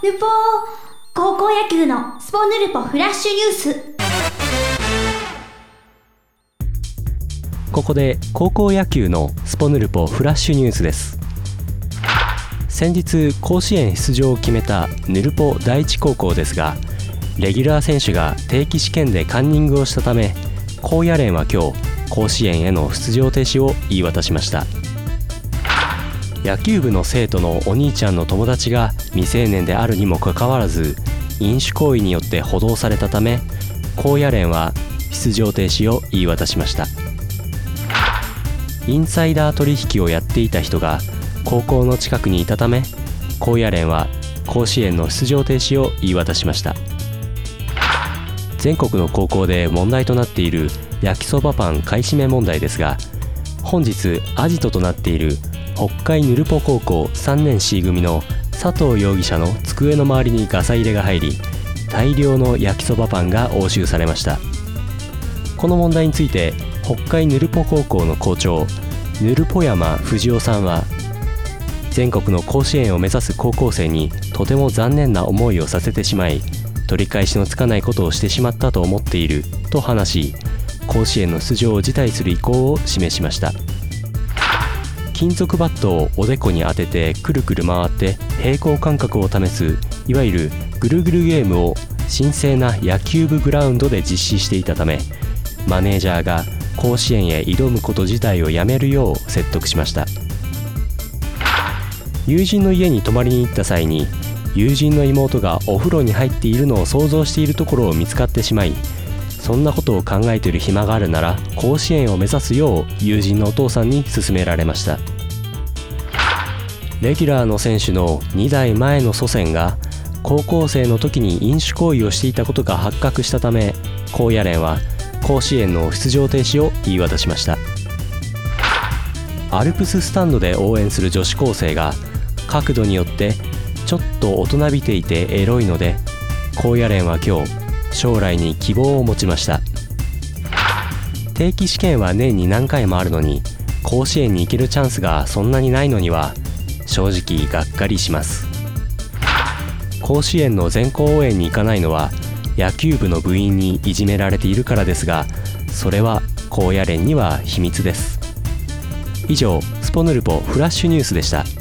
ルポ高校野球のスポヌルポフラッシュニュース。 ここで高校野球のスポヌルポフラッシュニュースです。先日甲子園出場を決めたヌルポ第一高校ですが、レギュラー選手が定期試験でカンニングをしたため、高野連は今日甲子園への出場停止を言い渡しました。野球部の生徒のお兄ちゃんの友達が未成年であるにもかかわらず飲酒行為によって補導されたため、高野連は出場停止を言い渡しました。インサイダー取引をやっていた人が高校の近くにいたため、高野連は甲子園の出場停止を言い渡しました。全国の高校で問題となっている焼きそばパン買い占め問題ですが、本日アジトとなっている北海ヌルポ高校3年 C 組の佐藤容疑者の机の周りにガサ入れが入り、大量の焼きそばパンが押収されました。この問題について北海ヌルポ高校の校長ヌルポ山藤夫さんは、全国の甲子園を目指す高校生にとても残念な思いをさせてしまい、取り返しのつかないことをしてしまったと思っていると話し、甲子園の出場を辞退する意向を示しました。金属バットをおでこに当ててくるくる回って平衡感覚を試す、いわゆるぐるぐるゲームを神聖な野球部グラウンドで実施していたため、マネージャーが甲子園へ挑むこと自体をやめるよう説得しました。友人の家に泊まりに行った際に、友人の妹がお風呂に入っているのを想像しているところを見つかってしまい、そんなことを考えている暇があるなら甲子園を目指すよう友人のお父さんに勧められました。レギュラーの選手の2代前の祖先が高校生の時に飲酒行為をしていたことが発覚したため、高野連は甲子園の出場停止を言い渡しました。アルプススタンドで応援する女子高生が角度によってちょっと大人びていてエロいので、高野連は今日将来に希望を持ちました。定期試験は年に何回もあるのに、甲子園に行けるチャンスがそんなにないのには正直がっかりします。甲子園の全校応援に行かないのは野球部の部員にいじめられているからですが、それは高野連には秘密です。以上、スポヌルポフラッシュニュースでした。